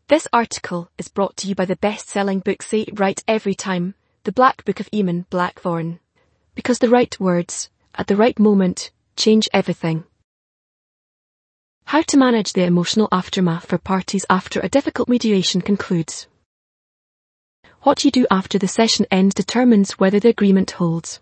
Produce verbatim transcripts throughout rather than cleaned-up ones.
This article is brought to you by the best-selling book Say It Right Every Time, The Black Book of Eamon Blackthorne. Because the right words, at the right moment, change everything. How to manage the emotional aftermath for parties after a difficult mediation concludes. What you do after the session ends determines whether the agreement holds.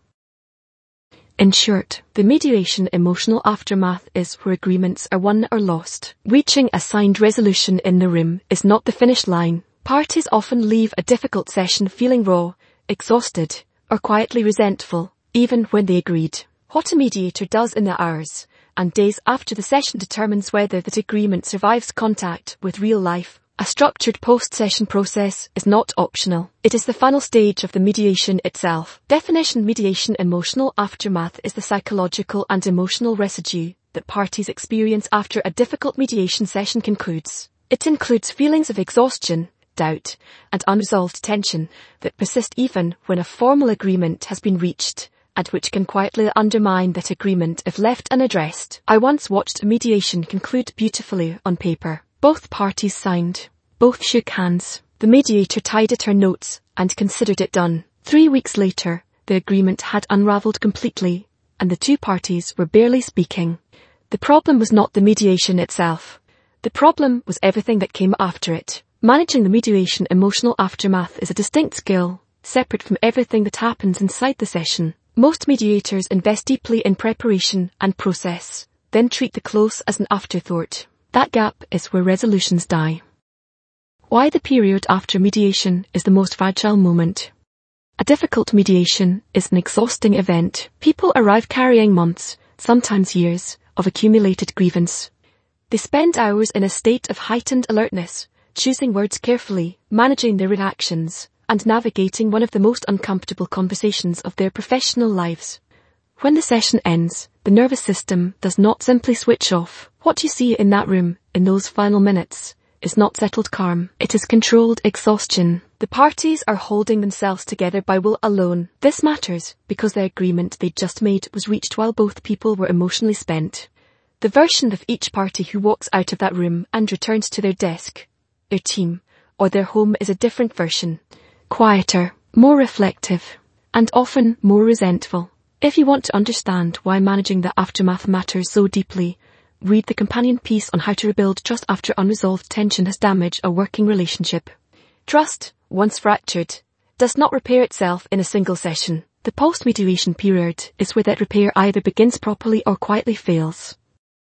In short, the mediation emotional aftermath is where agreements are won or lost. Reaching a signed resolution in the room is not the finish line. Parties often leave a difficult session feeling raw, exhausted, or quietly resentful, even when they agreed. What a mediator does in the hours and days after the session determines whether that agreement survives contact with real life. A structured post-session process is not optional. It is the final stage of the mediation itself. Definition: mediation emotional aftermath is the psychological and emotional residue that parties experience after a difficult mediation session concludes. It includes feelings of exhaustion, doubt, and unresolved tension that persist even when a formal agreement has been reached, and which can quietly undermine that agreement if left unaddressed. I once watched a mediation conclude beautifully on paper. Both parties signed. Both shook hands. The mediator tidied her notes and considered it done. Three weeks later, the agreement had unravelled completely, and the two parties were barely speaking. The problem was not the mediation itself. The problem was everything that came after it. Managing the mediation emotional aftermath is a distinct skill, separate from everything that happens inside the session. Most mediators invest deeply in preparation and process, then treat the close as an afterthought. That gap is where resolutions die. Why the period after mediation is the most fragile moment. A difficult mediation is an exhausting event. People arrive carrying months, sometimes years, of accumulated grievance. They spend hours in a state of heightened alertness, choosing words carefully, managing their reactions, and navigating one of the most uncomfortable conversations of their professional lives. When the session ends, the nervous system does not simply switch off. What you see in that room, in those final minutes, is not settled calm. It is controlled exhaustion. The parties are holding themselves together by will alone. This matters because the agreement they just made was reached while both people were emotionally spent. The version of each party who walks out of that room and returns to their desk, their team, or their home is a different version. Quieter, more reflective, and often more resentful. If you want to understand why managing the aftermath matters so deeply, read the companion piece on how to rebuild trust after unresolved tension has damaged a working relationship. Trust, once fractured, does not repair itself in a single session. The post-mediation period is where that repair either begins properly or quietly fails.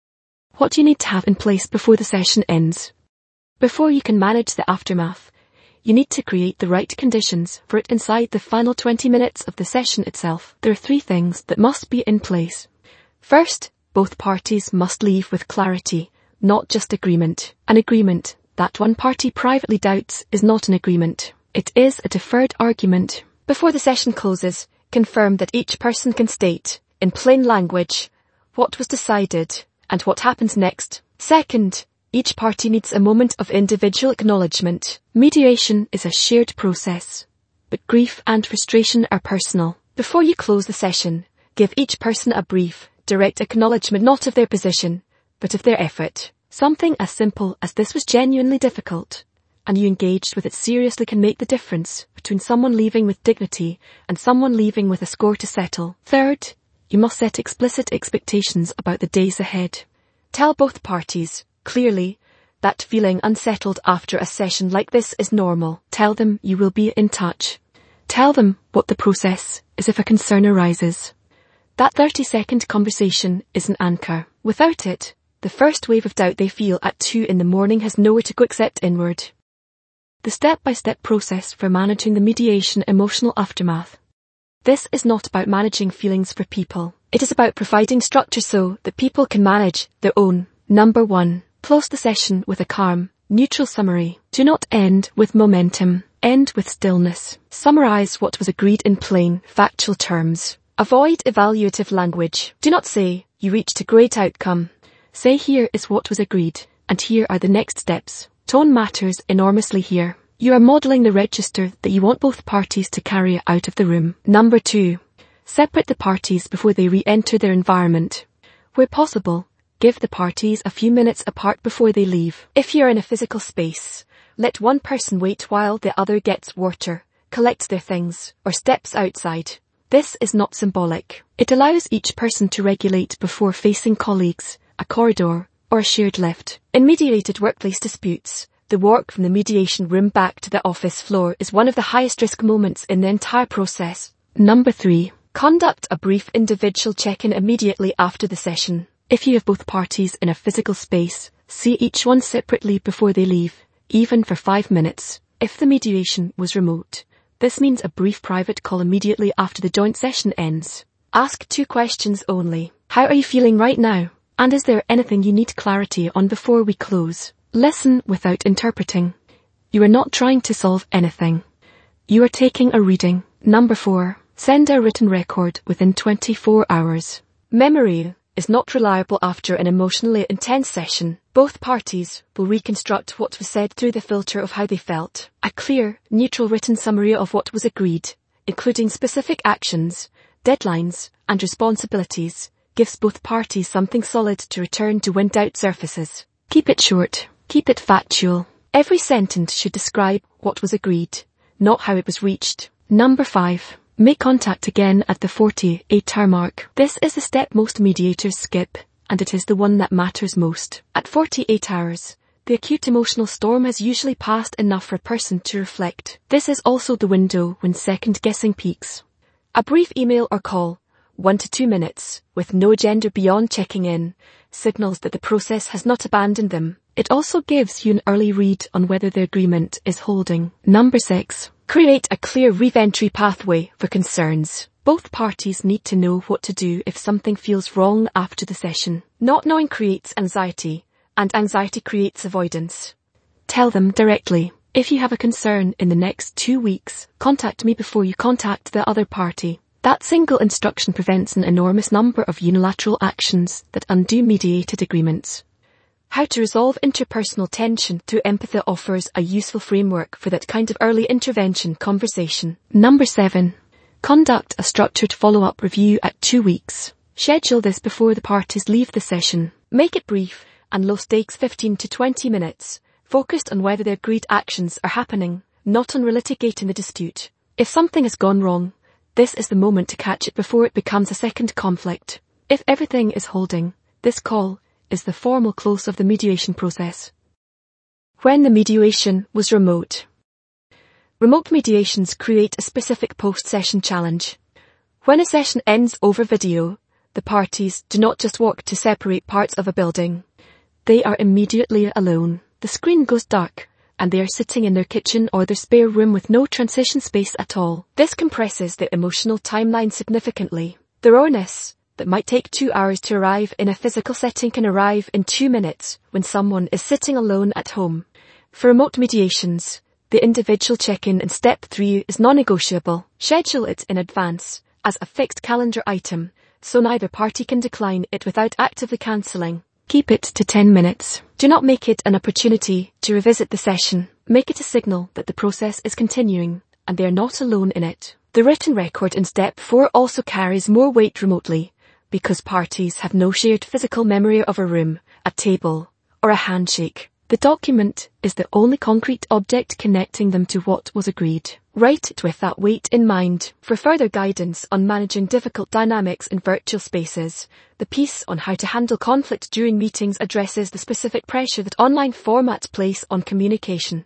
What do you need to have in place before the session ends? Before you can manage the aftermath, you need to create the right conditions for it inside the final twenty minutes of the session itself. There are three things that must be in place. First, both parties must leave with clarity, not just agreement. An agreement that one party privately doubts is not an agreement. It is a deferred argument. Before the session closes, confirm that each person can state, in plain language, what was decided and what happens next. Second, each party needs a moment of individual acknowledgement. Mediation is a shared process, but grief and frustration are personal. Before you close the session, give each person a brief, direct acknowledgement not of their position, but of their effort. Something as simple as "this was genuinely difficult, and you engaged with it seriously" can make the difference between someone leaving with dignity and someone leaving with a score to settle. Third, you must set explicit expectations about the days ahead. Tell both parties, clearly, that feeling unsettled after a session like this is normal. Tell them you will be in touch. Tell them what the process is if a concern arises. That thirty-second conversation is an anchor. Without it, the first wave of doubt they feel at two in the morning has nowhere to go except inward. The step-by-step process for managing the mediation emotional aftermath. This is not about managing feelings for people. It is about providing structure so that people can manage their own. Number one. Close the session with a calm, neutral summary. Do not end with momentum. End with stillness. Summarize what was agreed in plain, factual terms. Avoid evaluative language. Do not say, "You reached a great outcome." Say, "Here is what was agreed, and here are the next steps." Tone matters enormously here. You are modelling the register that you want both parties to carry out of the room. Number two. Separate the parties before they re-enter their environment. Where possible, Give the parties a few minutes apart before they leave. If you're in a physical space, let one person wait while the other gets water, collects their things, or steps outside. This is not symbolic. It allows each person to regulate before facing colleagues, a corridor, or a shared lift. In mediated workplace disputes, the walk from the mediation room back to the office floor is one of the highest risk moments in the entire process. Number three. Conduct a brief individual check-in immediately after the session. If you have both parties in a physical space, see each one separately before they leave, even for five minutes. If the mediation was remote, this means a brief private call immediately after the joint session ends. Ask two questions only. How are you feeling right now? And is there anything you need clarity on before we close? Listen without interpreting. You are not trying to solve anything. You are taking a reading. Number four. Send a written record within twenty-four hours. Memory is not reliable after an emotionally intense session. Both parties will reconstruct what was said through the filter of how they felt. A clear, neutral written summary of what was agreed, including specific actions, deadlines, and responsibilities, gives both parties something solid to return to when doubt surfaces. Keep it short. Keep it factual. Every sentence should describe what was agreed, not how it was reached. Number five. Make contact again at the forty-eight hour mark. This is the step most mediators skip, and it is the one that matters most. At forty-eight hours, the acute emotional storm has usually passed enough for a person to reflect. This is also the window when second-guessing peaks. A brief email or call, one to two minutes, with no agenda beyond checking in, signals that the process has not abandoned them. It also gives you an early read on whether the agreement is holding. Number six. Create a clear re-entry pathway for concerns. Both parties need to know what to do if something feels wrong after the session. Not knowing creates anxiety, and anxiety creates avoidance. Tell them directly, if you have a concern in the next two weeks, contact me before you contact the other party. That single instruction prevents an enormous number of unilateral actions that undo mediated agreements. How to resolve interpersonal tension through empathy offers a useful framework for that kind of early intervention conversation. Number seven. Conduct a structured follow-up review at two weeks. Schedule this before the parties leave the session. Make it brief and low stakes, fifteen to twenty minutes, focused on whether the agreed actions are happening, not on relitigating the dispute. If something has gone wrong, this is the moment to catch it before it becomes a second conflict. If everything is holding, this call is the formal close of the mediation process. When the mediation was remote. Remote mediations create a specific post-session challenge. When a session ends over video, the parties do not just walk to separate parts of a building. They are immediately alone. The screen goes dark, and they are sitting in their kitchen or their spare room with no transition space at all. This compresses the emotional timeline significantly. The rawness that might take two hours to arrive in a physical setting can arrive in two minutes when someone is sitting alone at home. For remote mediations, the individual check-in in step three is non-negotiable. Schedule it in advance as a fixed calendar item, so neither party can decline it without actively cancelling. Keep it to ten minutes. Do not make it an opportunity to revisit the session. Make it a signal that the process is continuing, and they are not alone in it. The written record in step four also carries more weight remotely, because parties have no shared physical memory of a room, a table, or a handshake. The document is the only concrete object connecting them to what was agreed. Write it with that weight in mind. For further guidance on managing difficult dynamics in virtual spaces, the piece on how to handle conflict during meetings addresses the specific pressure that online formats place on communication.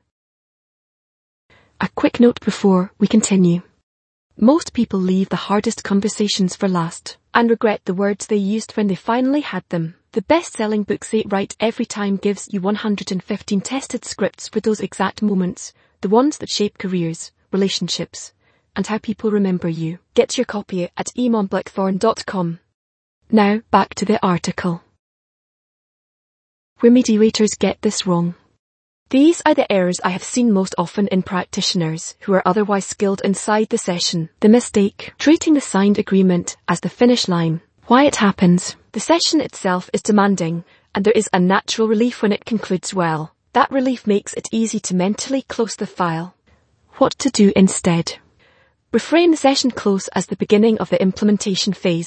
A quick note before we continue. Most people leave the hardest conversations for last, and regret the words they used when they finally had them. The best-selling book Say It Right Every Time gives you one hundred fifteen tested scripts for those exact moments, the ones that shape careers, relationships, and how people remember you. Get your copy at emon blackthorn dot com. Now, back to the article. Where mediators get this wrong. These are the errors I have seen most often in practitioners who are otherwise skilled inside the session. The mistake: treating the signed agreement as the finish line. Why it happens. The session itself is demanding, and there is a natural relief when it concludes well. That relief makes it easy to mentally close the file. What to do instead? Reframe the session close as the beginning of the implementation phase,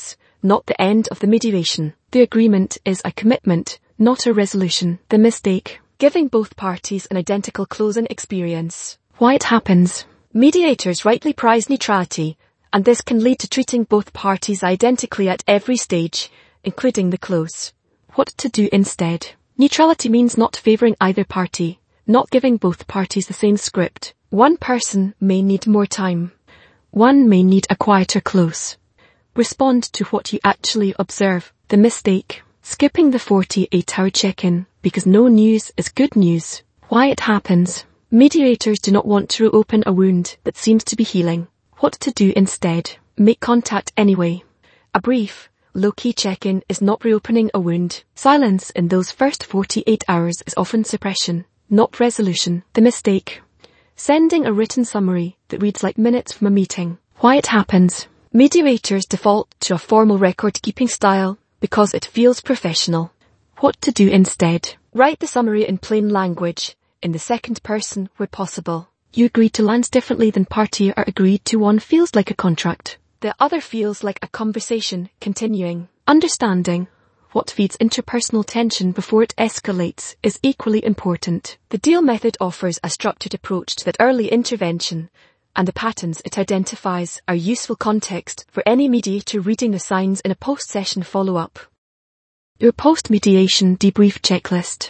not the end of the mediation. The agreement is a commitment, not a resolution. The mistake: giving both parties an identical closing experience. Why it happens. Mediators rightly prize neutrality, and this can lead to treating both parties identically at every stage, including the close. What to do instead. Neutrality means not favouring either party, not giving both parties the same script. One person may need more time. One may need a quieter close. Respond to what you actually observe. The mistake: skipping the forty-eight hour check-in because no news is good news. Why it happens. Mediators do not want to reopen a wound that seems to be healing. What to do instead. Make contact anyway. A brief, low-key check-in is not reopening a wound. Silence in those first forty-eight hours is often suppression, not resolution. The mistake: sending a written summary that reads like minutes from a meeting. Why it happens. Mediators default to a formal record-keeping style because it feels professional. What to do instead. Write the summary in plain language, in the second person where possible. You agree to lands differently than party are agreed to. One feels like a contract. The other feels like a conversation continuing. Understanding what feeds interpersonal tension before it escalates is equally important. The deal method offers a structured approach to that early intervention, and the patterns it identifies are useful context for any mediator reading the signs in a post-session follow-up. Your post-mediation debrief checklist.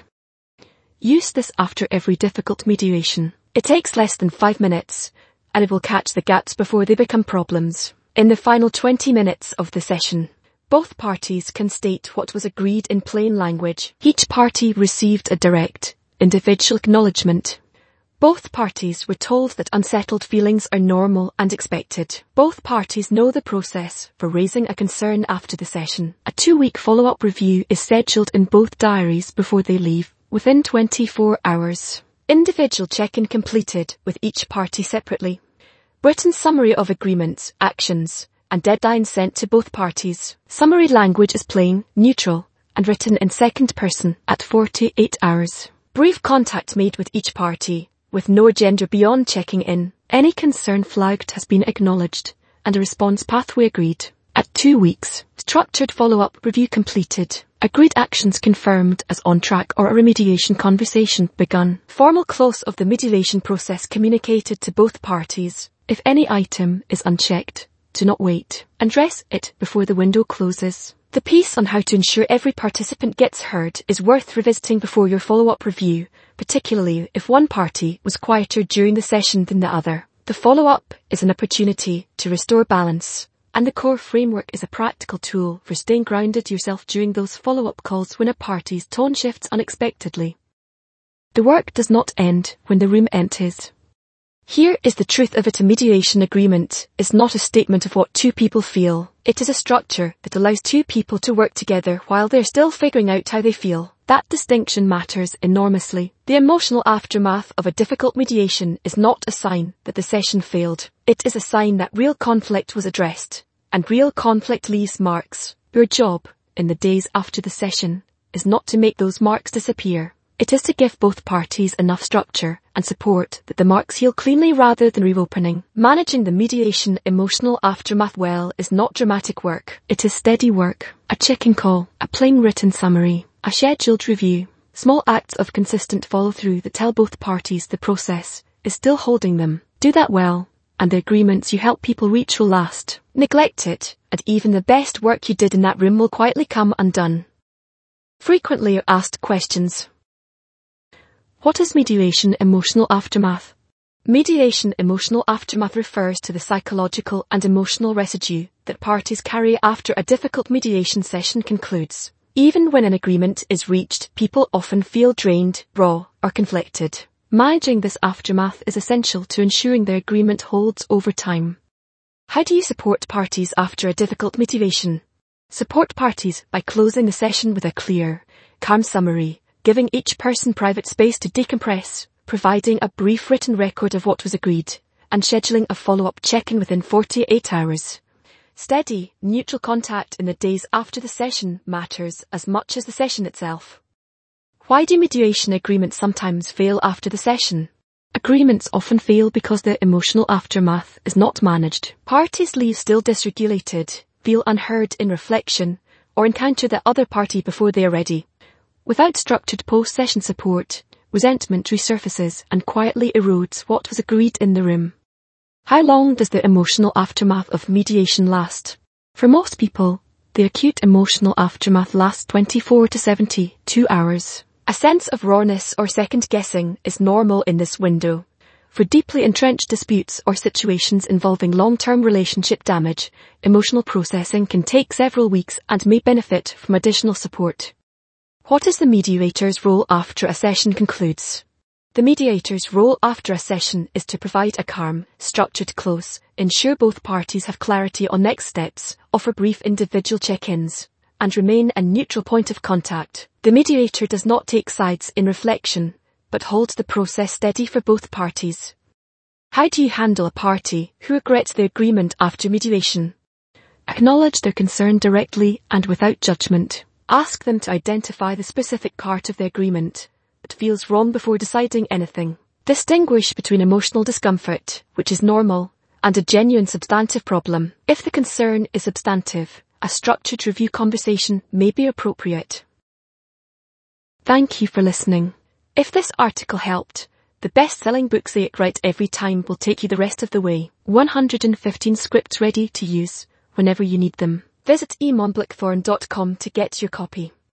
Use this after every difficult mediation. It takes less than five minutes, and it will catch the gaps before they become problems. In the final twenty minutes of the session, both parties can state what was agreed in plain language. Each party received a direct, individual acknowledgement. Both parties were told that unsettled feelings are normal and expected. Both parties know the process for raising a concern after the session. A two-week follow-up review is scheduled in both diaries before they leave, within twenty-four hours. Individual check-in completed with each party separately. Written summary of agreements, actions, and deadlines sent to both parties. Summary language is plain, neutral, and written in second person at forty-eight hours. Brief contact made with each party, with no agenda beyond checking in. Any concern flagged has been acknowledged, and a response pathway agreed. At two weeks, structured follow-up review completed. Agreed actions confirmed as on track or a remediation conversation begun. Formal close of the mediation process communicated to both parties. If any item is unchecked, do not wait. Address it before the window closes. The piece on how to ensure every participant gets heard is worth revisiting before your follow-up review, particularly if one party was quieter during the session than the other. The follow-up is an opportunity to restore balance, and the core framework is a practical tool for staying grounded yourself during those follow-up calls when a party's tone shifts unexpectedly. The work does not end when the room empties. Here is the truth of it. A mediation agreement is not a statement of what two people feel. It is a structure that allows two people to work together while they're still figuring out how they feel. That distinction matters enormously. The emotional aftermath of a difficult mediation is not a sign that the session failed. It is a sign that real conflict was addressed, and real conflict leaves marks. Your job, in the days after the session, is not to make those marks disappear. It is to give both parties enough structure and support that the marks heal cleanly rather than reopening. Managing the mediation emotional aftermath well is not dramatic work. It is steady work. A check-in call, a plain written summary, a scheduled review, small acts of consistent follow-through that tell both parties the process is still holding them. Do that well, and the agreements you help people reach will last. Neglect it, and even the best work you did in that room will quietly come undone. Frequently asked questions. What is mediation emotional aftermath? Mediation emotional aftermath refers to the psychological and emotional residue that parties carry after a difficult mediation session concludes. Even when an agreement is reached, people often feel drained, raw, or conflicted. Managing this aftermath is essential to ensuring their agreement holds over time. How do you support parties after a difficult mediation? Support parties by closing the session with a clear, calm summary, giving each person private space to decompress, providing a brief written record of what was agreed, and scheduling a follow-up check-in within forty-eight hours. Steady, neutral contact in the days after the session matters as much as the session itself. Why do mediation agreements sometimes fail after the session? Agreements often fail because the emotional aftermath is not managed. Parties leave still dysregulated, feel unheard in reflection, or encounter the other party before they are ready. Without structured post-session support, resentment resurfaces and quietly erodes what was agreed in the room. How long does the emotional aftermath of mediation last? For most people, the acute emotional aftermath lasts twenty-four to seventy-two hours. A sense of rawness or second-guessing is normal in this window. For deeply entrenched disputes or situations involving long-term relationship damage, emotional processing can take several weeks and may benefit from additional support. What is the mediator's role after a session concludes? The mediator's role after a session is to provide a calm, structured close, ensure both parties have clarity on next steps, offer brief individual check-ins, and remain a neutral point of contact. The mediator does not take sides in reflection, but holds the process steady for both parties. How do you handle a party who regrets the agreement after mediation? Acknowledge their concern directly and without judgment. Ask them to identify the specific part of the agreement that feels wrong before deciding anything. Distinguish between emotional discomfort, which is normal, and a genuine substantive problem. If the concern is substantive, a structured review conversation may be appropriate. Thank you for listening. If this article helped, the best-selling book Say It Right Every Time will take you the rest of the way. one hundred fifteen scripts ready to use whenever you need them. Visit e mon blackthorn dot com to get your copy.